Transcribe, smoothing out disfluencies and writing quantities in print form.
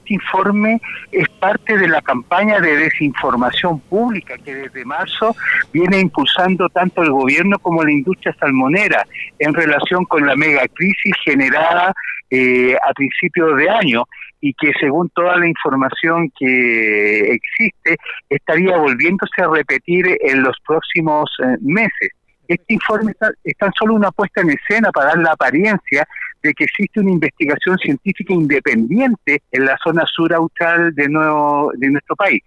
este informe es parte de la campaña de desinformación pública que desde marzo viene impulsando tanto el gobierno como la industria salmonera en relación con la megacrisis generada a principios de año, y que según toda la información que existe estaría volviéndose a repetir en los próximos meses. Este informe es tan solo una puesta en escena para dar la apariencia de que existe una investigación científica independiente en la zona sur austral de nuestro país.